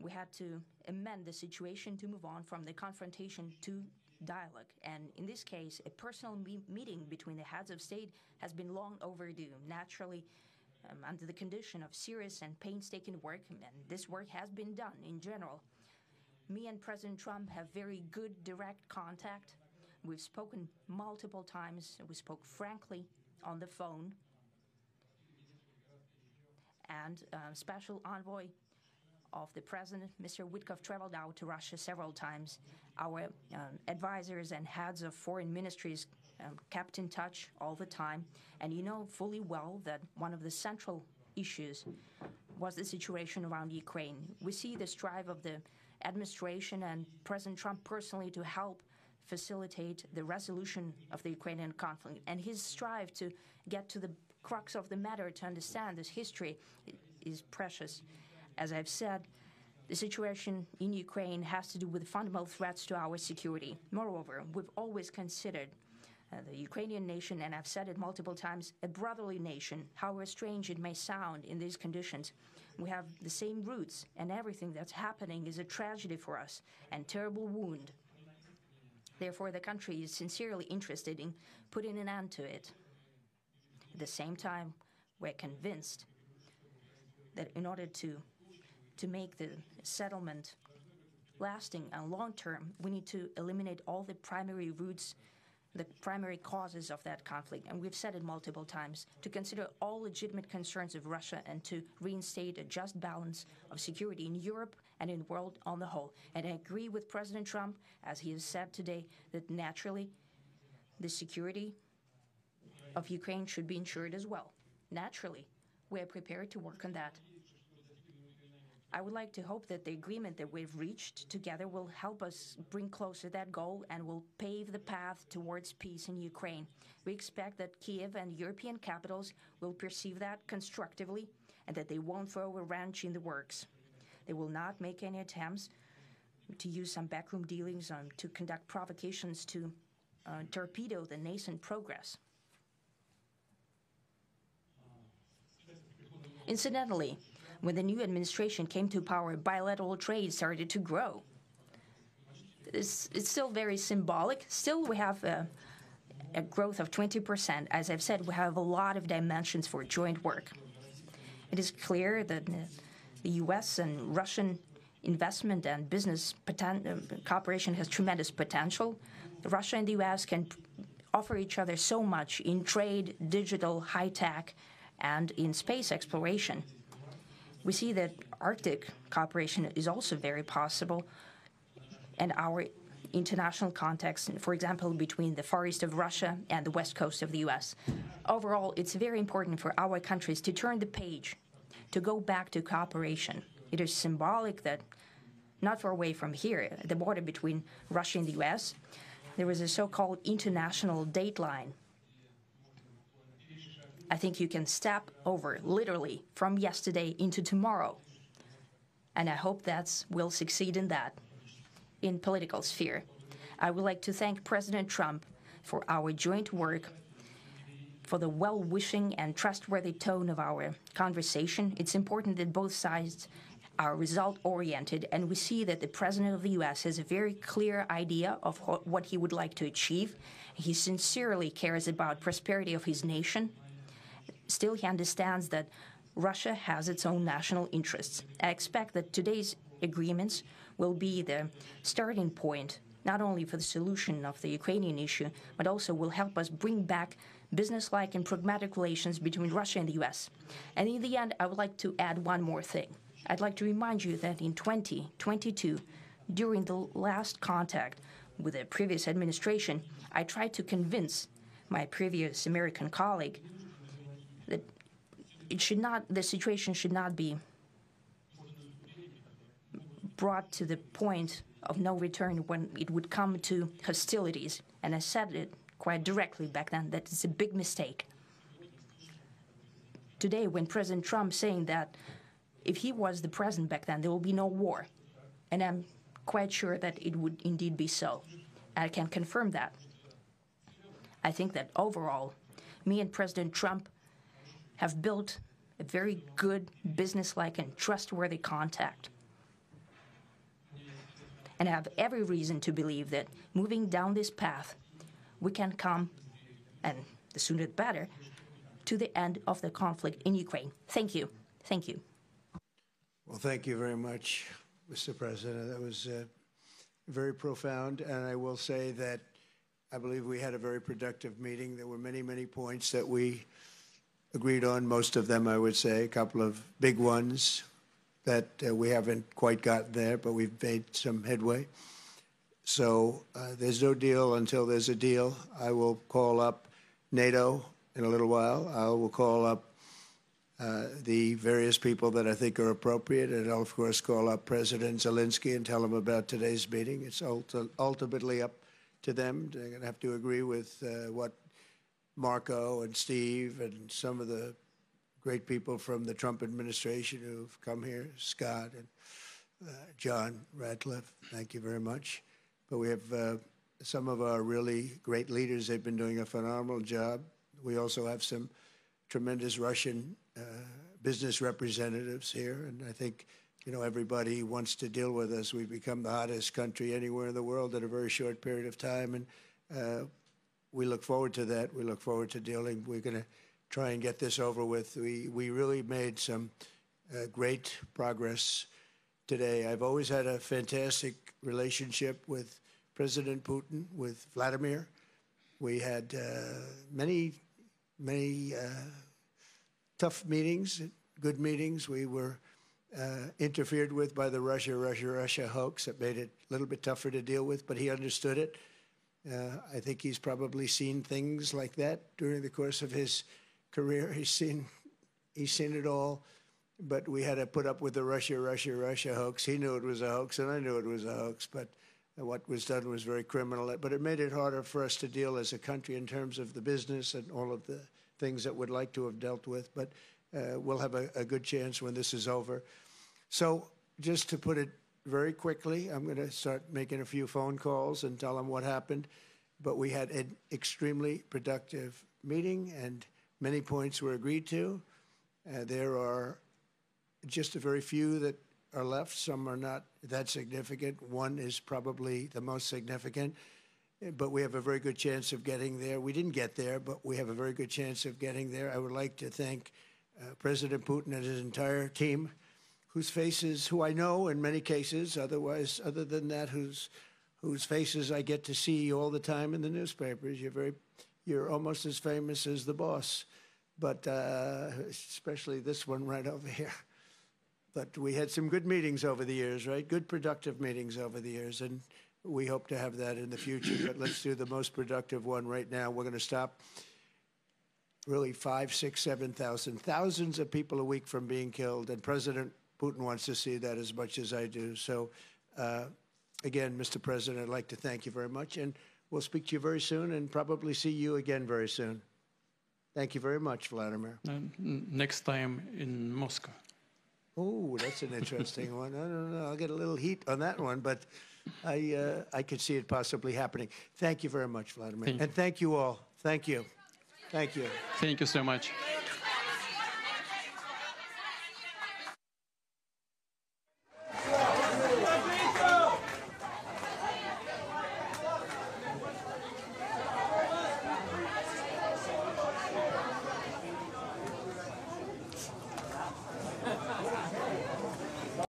we had to amend the situation to move on from the confrontation to dialogue. And in this case, a personal meeting between the heads of state has been long overdue. Naturally, under the condition of serious and painstaking work, and this work has been done in general. Me and President Trump have very good direct contact. We've spoken multiple times. We spoke frankly on the phone. And Special Envoy of the President, Mr. Witkoff, traveled out to Russia several times. Our advisors and heads of foreign ministries kept in touch all the time. And you know fully well that one of the central issues was the situation around Ukraine. We see the strive of the administration and President Trump personally to help facilitate the resolution of the Ukrainian conflict. And his strive to get to the crux of the matter, to understand this history, is precious. As I've said, the situation in Ukraine has to do with fundamental threats to our security. Moreover, we've always considered the Ukrainian nation, and I've said it multiple times, a brotherly nation, however strange it may sound in these conditions. We have the same roots, and everything that's happening is a tragedy for us and terrible wound. Therefore, the country is sincerely interested in putting an end to it. At the same time, we're convinced that in order to make the settlement lasting and long-term, we need to eliminate all the primary roots, the primary causes of that conflict. And we've said it multiple times, to consider all legitimate concerns of Russia and to reinstate a just balance of security in Europe and in the world on the whole. And I agree with President Trump, as he has said today, that naturally the security of Ukraine should be ensured as well. Naturally, we are prepared to work on that. I would like to hope that the agreement that we've reached together will help us bring closer that goal and will pave the path towards peace in Ukraine. We expect that Kiev and European capitals will perceive that constructively and that they won't throw a wrench in the works. They will not make any attempts to use some backroom dealings to conduct provocations to torpedo the nascent progress. Incidentally, when the new administration came to power, bilateral trade started to grow. It's still very symbolic. Still, we have a growth of 20%. As I've said, we have a lot of dimensions for joint work. It is clear that the U.S. and Russian investment and business cooperation has tremendous potential. Russia and the U.S. can offer each other so much in trade, digital, high-tech, and in space exploration. We see that Arctic cooperation is also very possible, and our international context, for example, between the Far East of Russia and the West Coast of the U.S. Overall, it's very important for our countries to turn the page, to go back to cooperation. It is symbolic that not far away from here, at the border between Russia and the U.S., there was a so-called international date line. I think you can step over, literally, from yesterday into tomorrow. And I hope that we'll succeed in that, in political sphere. I would like to thank President Trump for our joint work, for the well-wishing and trustworthy tone of our conversation. It's important that both sides are result-oriented, and we see that the President of the U.S. has a very clear idea of what he would like to achieve. He sincerely cares about prosperity of his nation. Still, he understands that Russia has its own national interests. I expect that today's agreements will be the starting point, not only for the solution of the Ukrainian issue, but also will help us bring back business-like and pragmatic relations between Russia and the U.S. And in the end, I would like to add one more thing. I'd like to remind you that in 2022, during the last contact with the previous administration, I tried to convince my previous American colleague that the situation should not be brought to the point of no return when it would come to hostilities. And I said it quite directly back then that it's a big mistake. Today, when President Trump saying that if he was the president back then, there will be no war. And I'm quite sure that it would indeed be so. I can confirm that. I think that overall, me and President Trump have built a very good, business-like, and trustworthy contact. and have every reason to believe that moving down this path, we can come, and the sooner the better, to the end of the conflict in Ukraine. Thank you. Thank you. Well, thank you very much, Mr. President. That was very profound, and I will say that I believe we had a very productive meeting. There were many, many points that we agreed on, most of them, I would say, a couple of big ones that we haven't quite gotten there, but we've made some headway. So there's no deal until there's a deal. I will call up NATO in a little while. I will call up the various people that I think are appropriate, and I'll, of course, call up President Zelensky and tell him about today's meeting. It's ultimately up to them. They're going to have to agree with what Marco and Steve and some of the great people from the Trump administration who've come here, Scott and John Ratcliffe, thank you very much. But we have some of our really great leaders. They've been doing a phenomenal job. We also have some tremendous Russian business representatives here, and I think, you know, everybody wants to deal with us. We've become the hottest country anywhere in the world in a very short period of time, and we look forward to that. We look forward to dealing. We're going to try and get this over with. We really made some great progress today. I've always had a fantastic relationship with President Putin, with Vladimir. We had many tough meetings, good meetings. We were interfered with by the Russia hoax. That made it a little bit tougher to deal with, but he understood it. I think he's probably seen things like that during the course of his career. He's seen it all, but we had to put up with the Russia hoax. He knew it was a hoax, and I knew it was a hoax, but what was done was very criminal. But it made it harder for us to deal as a country in terms of the business and all of the things that we'd like to have dealt with. But we'll have a good chance when this is over. So just to put it very quickly, I'm going to start making a few phone calls and tell them what happened. But we had an extremely productive meeting, and many points were agreed to. There are just a very few that are left. Some are not that significant. One is probably the most significant, but we have a very good chance of getting there. We didn't get there, but we have a very good chance of getting there. I would like to thank President Putin and his entire team, whose faces, who I know in many cases, otherwise, other than that, whose faces I get to see all the time in the newspapers. You're almost as famous as the boss, but especially this one right over here. But we had some good meetings over the years, right? Good, productive meetings over the years, and we hope to have that in the future. But let's do the most productive one right now. We're going to stop really 5, 6, 7,000, thousands of people a week from being killed, and President Putin wants to see that as much as I do. So, again, Mr. President, I'd like to thank you very much, and we'll speak to you very soon and probably see you again very soon. Thank you very much, Vladimir. Next time in Moscow. Oh, that's an interesting one. I don't know. I'll get a little heat on that one, but I could see it possibly happening. Thank you very much, Vladimir. And thank you all. Thank you. Thank you. Thank you so much.